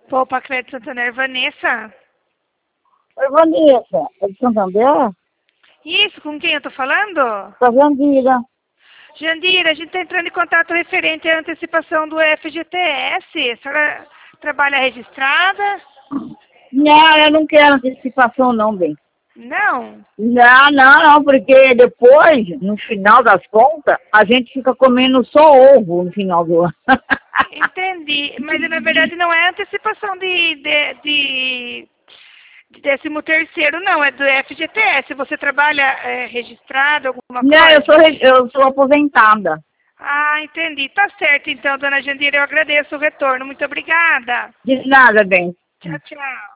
Poupa Crédito Santander, Vanessa? Oi, Vanessa. É de Santander? Isso, com quem eu tô falando? Tá Jandira. Jandira, a gente tá entrando em contato referente à antecipação do FGTS. A senhora trabalha registrada? Não, eu não quero antecipação não, bem. Não? Não, porque depois, no final das contas, a gente fica comendo só ovo no final do ano. Entendi. Mas na verdade não é antecipação de 13º, não. É do FGTS. Você trabalha registrado, alguma Não, coisa? eu sou aposentada. Ah, entendi. Tá certo, então, dona Jandira. Eu agradeço o retorno. Muito obrigada. De nada, bem. Tchau, tchau.